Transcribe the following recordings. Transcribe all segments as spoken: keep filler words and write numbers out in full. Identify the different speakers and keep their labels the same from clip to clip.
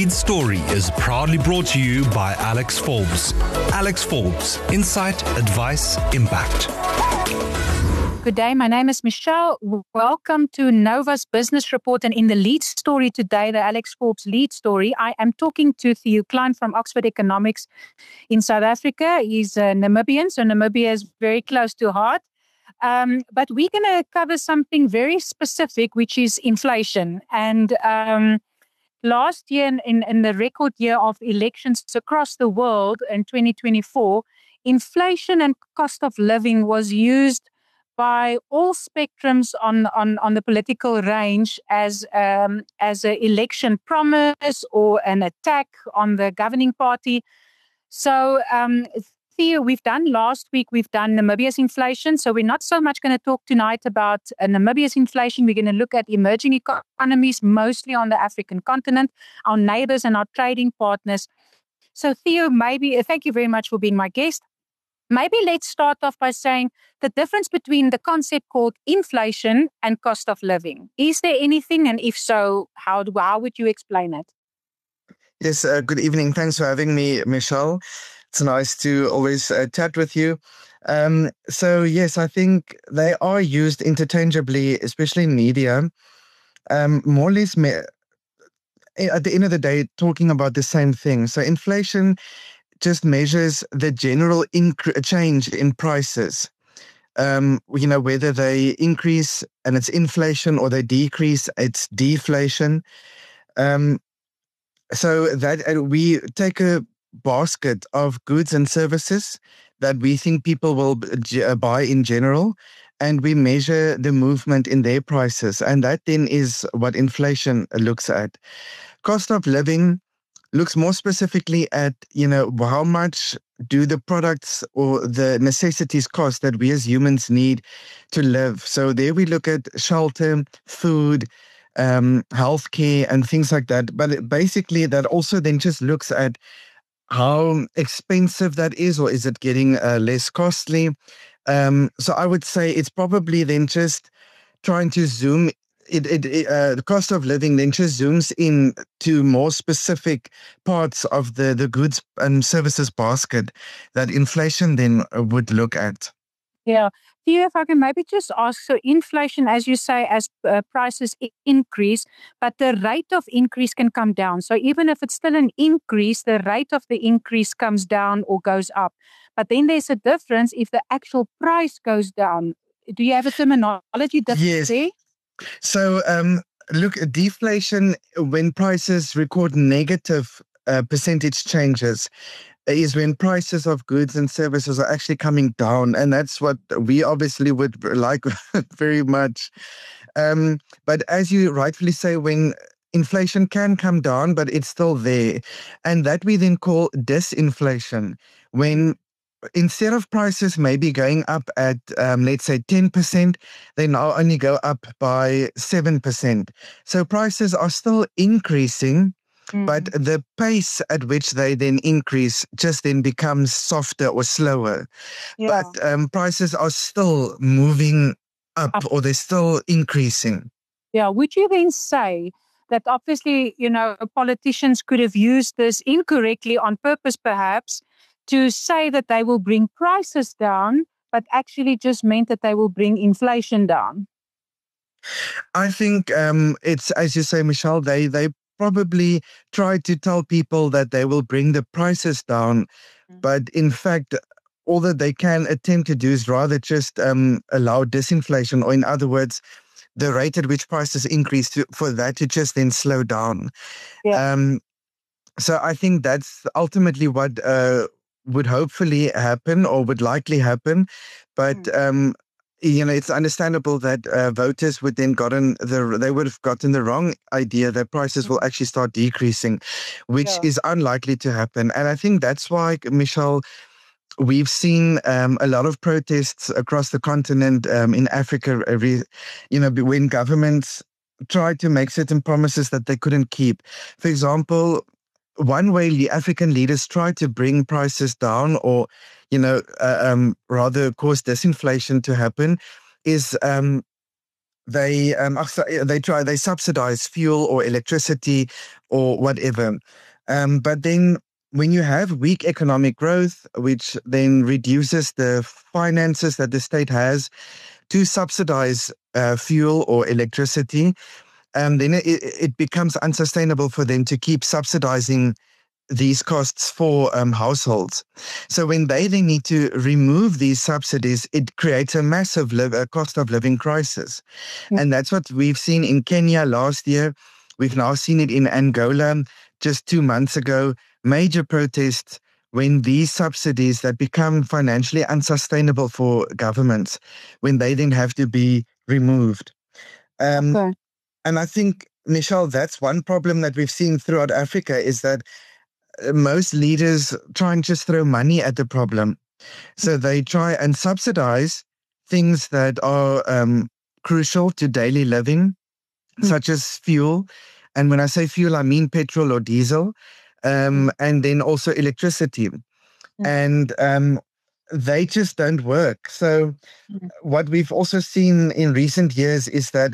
Speaker 1: Lead Story is proudly brought to you by Alex Forbes. Alex Forbes, insight, advice, impact.
Speaker 2: Good day, my name is Michelle. Welcome to Nova's Business Report, and in the lead story today, the Alex Forbes lead story, I am talking to Theo Klein from Oxford Economics in South Africa. He's a Namibian, so Namibia is very close to heart. Um, but we're going to cover something very specific, which is inflation. And um, last year, in, in the record year of elections across the world in twenty twenty-four, inflation and cost of living was used by all spectrums on, on, on the political range as um, as an election promise or an attack on the governing party. So, um, Theo, we've done last week, we've done Namibia's inflation. So we're not so much going to talk tonight about uh, Namibia's inflation. We're going to look at emerging economies, mostly on the African continent, our neighbors and our trading partners. So, Theo, maybe, uh, thank you very much for being my guest. Maybe let's start off by saying the difference between the concept called inflation and cost of living. Is there anything? And if so, how, do, how would you explain it?
Speaker 3: Yes, uh, good evening. Thanks for having me, Michelle. It's nice to always uh, chat with you. Um, so, yes, I think they are used interchangeably, especially in media. Um, more or less, me- at the end of the day, talking about the same thing. So inflation just measures the general inc- change in prices. Um, you know, whether they increase and it's inflation or they decrease, it's deflation. Um, so that uh, we take a basket of goods and services that we think people will b- uh, buy in general, and we measure the movement in their prices. And that then is what inflation looks at. Cost of living looks more specifically at, you know, how much do the products or the necessities cost that we as humans need to live. So there we look at shelter, food, um, healthcare and things like that. But it, basically that also then just looks at how expensive that is, or is it getting uh, less costly? Um, so I would say it's probably then just trying to zoom It, it, it uh, the cost of living then just zooms in to more specific parts of the, the goods and services basket that inflation then would look at.
Speaker 2: Yeah. Theo, if I can maybe just ask, so inflation, as you say, as uh, prices I- increase, but the rate of increase can come down. So even if it's still an increase, the rate of the increase comes down or goes up. But then there's a difference if the actual price goes down. Do you have a terminology difference
Speaker 3: Yes.
Speaker 2: there?
Speaker 3: So, um, look, deflation, when prices record negative uh, percentage changes, is when prices of goods and services are actually coming down. And that's what we obviously would like very much. Um, but as you rightfully say, when inflation can come down, but it's still there. And that we then call disinflation, when instead of prices maybe going up at, um, let's say, ten percent, they now only go up by seven percent. So prices are still increasing, mm. but the pace at which they then increase just then becomes softer or slower. Yeah. But um, prices are still moving up, up, or they're still increasing.
Speaker 2: Yeah. Would you then say that obviously, you know, politicians could have used this incorrectly on purpose, perhaps, to say that they will bring prices down, but actually just meant that they will bring inflation down?
Speaker 3: I think um, it's, as you say, Michelle, they, they probably try to tell people that they will bring the prices down. Mm-hmm. But in fact, all that they can attempt to do is rather just um, allow disinflation, or in other words, the rate at which prices increase to, for that to just then slow down. Yeah. Um, so I think that's ultimately what uh, would hopefully happen, or would likely happen. But, mm. um, you know, it's understandable that uh, voters would then gotten the, they would have gotten the wrong idea that prices mm. will actually start decreasing, which yeah. is unlikely to happen. And I think that's why, Michelle, we've seen um, a lot of protests across the continent, um, in Africa, every, you know, when governments tried to make certain promises that they couldn't keep. For example, one way the African leaders tried to bring prices down, or, you know, uh, um, rather cause disinflation to happen, is um, they um, they try they subsidize fuel or electricity or whatever. Um, but then when you have weak economic growth, which then reduces the finances that the state has to subsidize uh, fuel or electricity, um, then it, it becomes unsustainable for them to keep subsidizing these costs for um, households. So when they then need to remove these subsidies, it creates a massive live, uh, cost of living crisis. Mm. And that's what we've seen in Kenya last year. We've now seen it in Angola just two months ago. Major protests when these subsidies that become financially unsustainable for governments, when they then have to be removed. Um, okay. And I think, Michelle, that's one problem that we've seen throughout Africa is that most leaders try and just throw money at the problem. So they try and subsidize things that are um, crucial to daily living, mm. such as fuel. And when I say fuel, I mean petrol or diesel, um, mm. and then also electricity. Mm. And um, they just don't work. So mm. what we've also seen in recent years is that,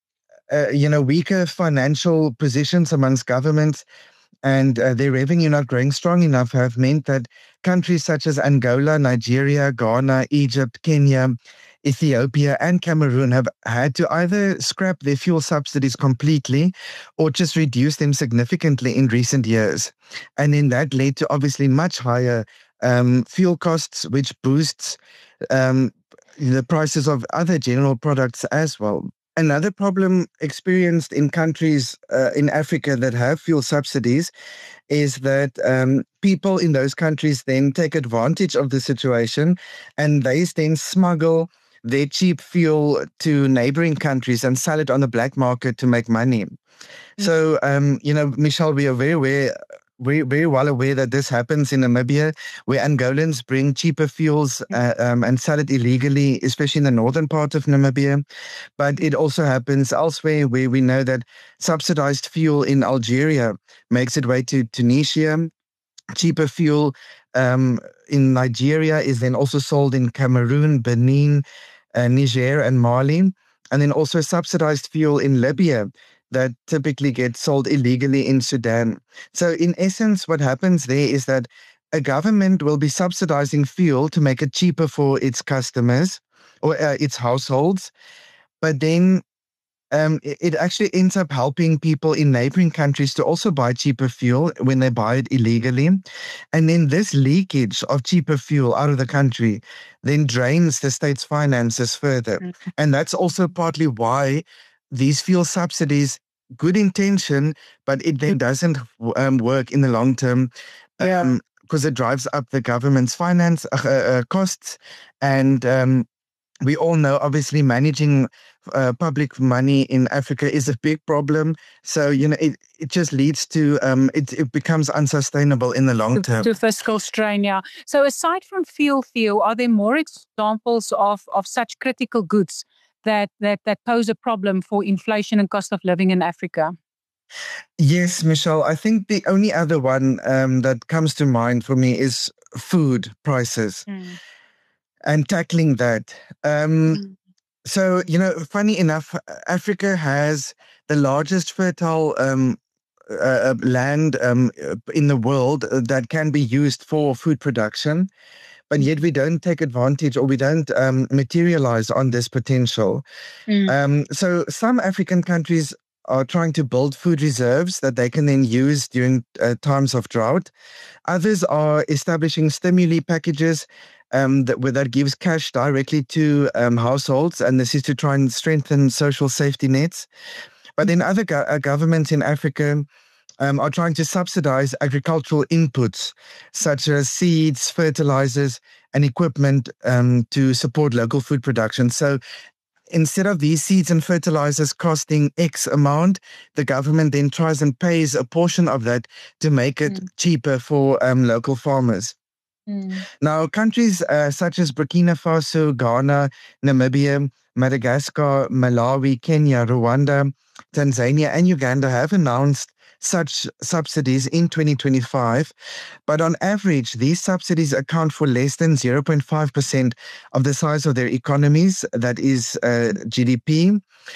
Speaker 3: uh, you know, weaker financial positions amongst governments and uh, their revenue not growing strong enough have meant that countries such as Angola, Nigeria, Ghana, Egypt, Kenya, Ethiopia, and Cameroon have had to either scrap their fuel subsidies completely or just reduce them significantly in recent years. And then that led to obviously much higher um, fuel costs, which boosts um, the prices of other general products as well. Another problem experienced in countries uh, in Africa that have fuel subsidies is that um, people in those countries then take advantage of the situation and they then smuggle their cheap fuel to neighboring countries and sell it on the black market to make money. Mm-hmm. So, um, you know, Michelle, we are very aware We're very well aware that this happens in Namibia, where Angolans bring cheaper fuels uh, um, and sell it illegally, especially in the northern part of Namibia. But it also happens elsewhere, where we know that subsidized fuel in Algeria makes its way to Tunisia. Cheaper fuel um, in Nigeria is then also sold in Cameroon, Benin, uh, Niger, and Mali. And then also subsidized fuel in Libya that typically gets sold illegally in Sudan. So in essence, what happens there is that a government will be subsidizing fuel to make it cheaper for its customers or uh, its households, but then um, it, it actually ends up helping people in neighboring countries to also buy cheaper fuel when they buy it illegally. And then this leakage of cheaper fuel out of the country then drains the state's finances further. Mm-hmm. And that's also partly why these fuel subsidies, good intention, but it then doesn't um, work in the long term
Speaker 2: yeah.
Speaker 3: um, because it drives up the government's finance uh, uh, costs. And um, we all know, obviously, managing uh, public money in Africa is a big problem. So, you know, it, it just leads to, um, it, it becomes unsustainable in the long
Speaker 2: to,
Speaker 3: term.
Speaker 2: To fiscal strain, yeah. So aside from fuel, Theo, are there more examples of, of such critical goods that, that that pose a problem for inflation and cost of living in Africa?
Speaker 3: Yes, Michelle. I think the only other one um, that comes to mind for me is food prices mm. and tackling that. Um, mm. So, you know, funny enough, Africa has the largest fertile um, uh, land um, in the world that can be used for food production. But yet we don't take advantage or we don't um, materialize on this potential. Mm. Um, so some African countries are trying to build food reserves that they can then use during uh, times of drought. Others are establishing stimuli packages um, that, where that gives cash directly to um, households. And this is to try and strengthen social safety nets. But then other go- uh, governments in Africa Um, are trying to subsidize agricultural inputs such as seeds, fertilizers, and equipment um, to support local food production. So instead of these seeds and fertilizers costing X amount, the government then tries and pays a portion of that to make it mm. cheaper for um, local farmers. Mm. Now, countries uh, such as Burkina Faso, Ghana, Namibia, Madagascar, Malawi, Kenya, Rwanda, Tanzania, and Uganda have announced such subsidies in twenty twenty-five, but on average, these subsidies account for less than zero point five percent of the size of their economies, that is uh, G D P.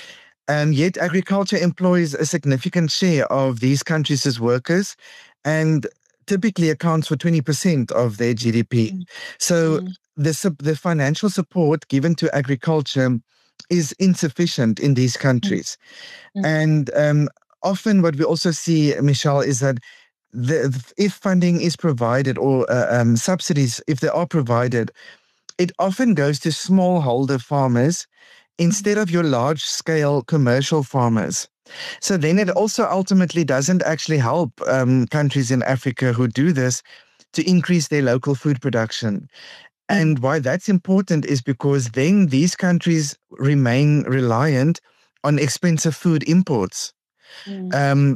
Speaker 3: And yet agriculture employs a significant share of these countries' workers and typically accounts for twenty percent of their G D P.
Speaker 2: Mm.
Speaker 3: So
Speaker 2: Mm.
Speaker 3: the, sup- the financial support given to agriculture is insufficient in these countries.
Speaker 2: Mm.
Speaker 3: And um, often what we also see, Michelle, is that the, if funding is provided or uh, um, subsidies, if they are provided, it often goes to smallholder farmers instead of your large-scale commercial farmers. So then it also ultimately doesn't actually help um, countries in Africa who do this to increase their local food production. And why that's important is because then these countries remain reliant on expensive food imports.
Speaker 2: Mm.
Speaker 3: Um,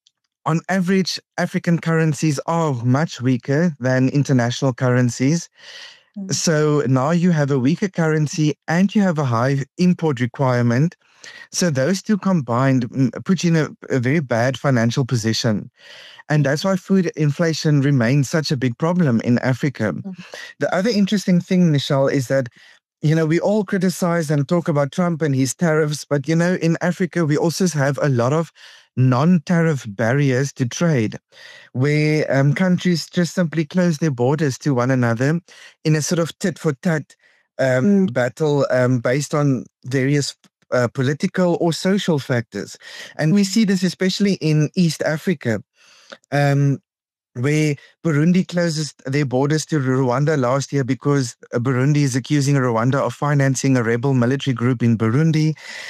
Speaker 3: on average, African currencies are much weaker than international currencies.
Speaker 2: Mm.
Speaker 3: So now you have a weaker currency and you have a high import requirement. So those two combined mm, put you in a, a very bad financial position. And that's why food inflation remains such a big problem in Africa.
Speaker 2: Mm.
Speaker 3: The other interesting thing, Michelle, is that, you know, we all criticize and talk about Trump and his tariffs, but, you know, in Africa, we also have a lot of non-tariff barriers to trade, where um, countries just simply close their borders to one another in a sort of tit-for-tat um,
Speaker 2: Mm.
Speaker 3: battle um, based on various uh, political or social factors. And we see this especially in East Africa, um, where Burundi closes their borders to Rwanda last year because Burundi is accusing Rwanda of financing a rebel military group in Burundi.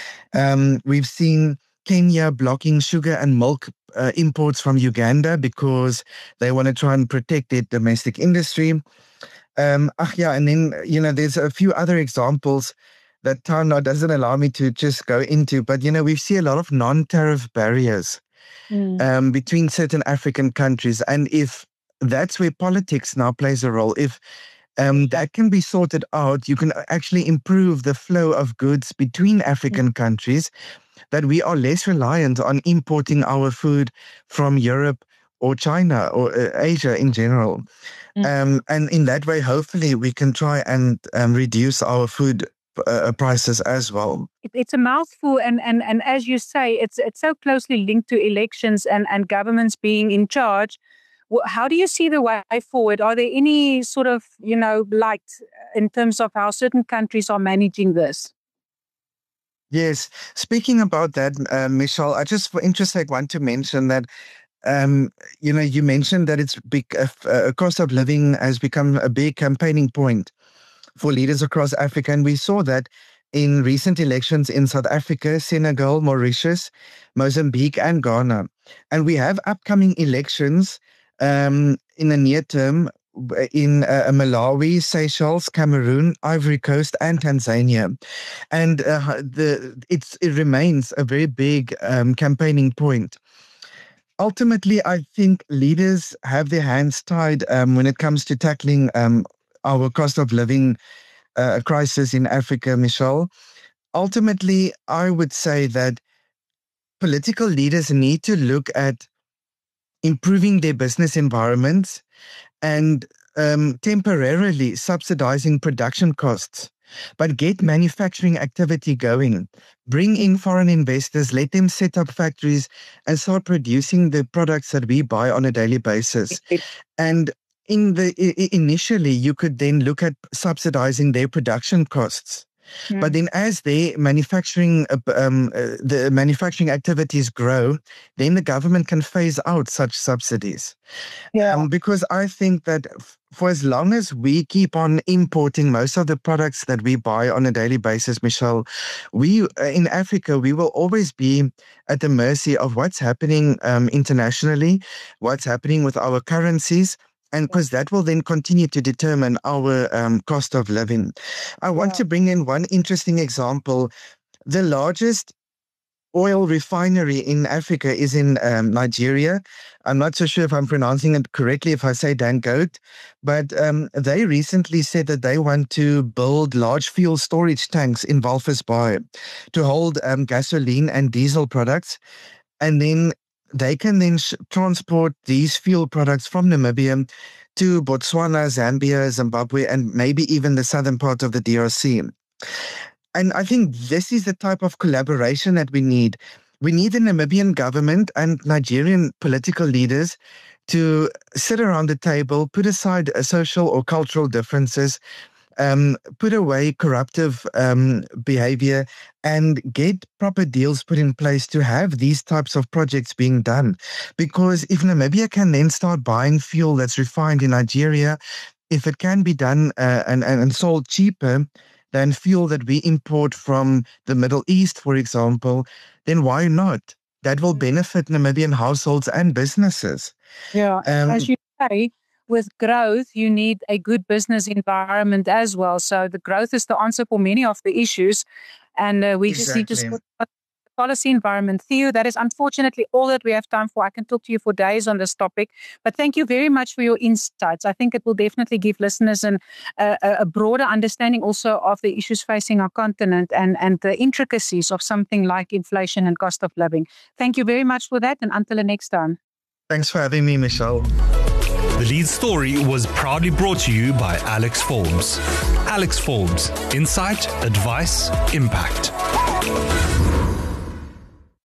Speaker 3: Um, we've seen Kenya blocking sugar and milk uh, imports from Uganda because they want to try and protect their domestic industry. Um, ah, yeah, and then, you know, there's a few other examples that time now doesn't allow me to just go into, but, you know, we see a lot of non-tariff barriers
Speaker 2: Mm.
Speaker 3: um, between certain African countries. And if that's where politics now plays a role, if um, that can be sorted out, you can actually improve the flow of goods between African countries, that we are less reliant on importing our food from Europe or China or uh, Asia in general.
Speaker 2: Mm.
Speaker 3: Um, and in that way, hopefully, we can try and um, reduce our food uh, prices as well.
Speaker 2: It, it's a mouthful, and, and, and as you say, it's it's so closely linked to elections and, and governments being in charge. How do you see the way forward? Are there any sort of, you know, light in terms of how certain countries are managing this?
Speaker 3: Yes. Speaking about that, uh, Michelle, I just for interest sake want to mention that, um, you know, you mentioned that it's big, uh, uh, cost of living has become a big campaigning point for leaders across Africa. And we saw that in recent elections in South Africa, Senegal, Mauritius, Mozambique, and Ghana. And we have upcoming elections um, in the near term in uh, Malawi, Seychelles, Cameroon, Ivory Coast, and Tanzania. And uh, the it's, it remains a very big um, campaigning point. Ultimately, I think leaders have their hands tied um, when it comes to tackling um, our cost of living uh, crisis in Africa, Michelle. Ultimately, I would say that political leaders need to look at improving their business environments and um, temporarily subsidizing production costs, but get manufacturing activity going. Bring in foreign investors, let them set up factories and start producing the products that we buy on a daily basis. And in the I- initially, you could then look at subsidizing their production costs.
Speaker 2: Mm.
Speaker 3: But then as the manufacturing uh, um, uh, the manufacturing activities grow, then the government can phase out such subsidies.
Speaker 2: Yeah.
Speaker 3: Um, because I think that f- for as long as we keep on importing most of the products that we buy on a daily basis, Michelle, we uh, in Africa, we will always be at the mercy of what's happening um, internationally, what's happening with our currencies. And because that will then continue to determine our um, cost of living. I want
Speaker 2: Yeah.
Speaker 3: to bring in one interesting example. The largest oil refinery in Africa is in um, Nigeria. I'm not so sure if I'm pronouncing it correctly if I say Dangote, but um, they recently said that they want to build large fuel storage tanks in Walvis Bay to hold um, gasoline and diesel products. And then they can then sh- transport these fuel products from Namibia to Botswana, Zambia, Zimbabwe, and maybe even the southern part of the D R C. And I think this is the type of collaboration that we need. We need the Namibian government and Nigerian political leaders to sit around the table, put aside social or cultural differences, um, put away corruptive um, behavior, and get proper deals put in place to have these types of projects being done. Because if Namibia can then start buying fuel that's refined in Nigeria, if it can be done uh, and, and sold cheaper than fuel that we import from the Middle East, for example, then why not? That will benefit Namibian households and businesses.
Speaker 2: Yeah, um, as you say, with growth, you need a good business environment as well. So the growth is the answer for many of the issues. And uh, we exactly. just need to support the policy environment. Theo, that is unfortunately all that we have time for. I can talk to you for days on this topic. But thank you very much for your insights. I think it will definitely give listeners an, uh, a broader understanding also of the issues facing our continent and, and the intricacies of something like inflation and cost of living. Thank you very much for that. And until the next time.
Speaker 3: Thanks for having me, Michelle.
Speaker 1: The lead story was proudly brought to you by Alex Forbes. Alex Forbes, insight, advice, impact.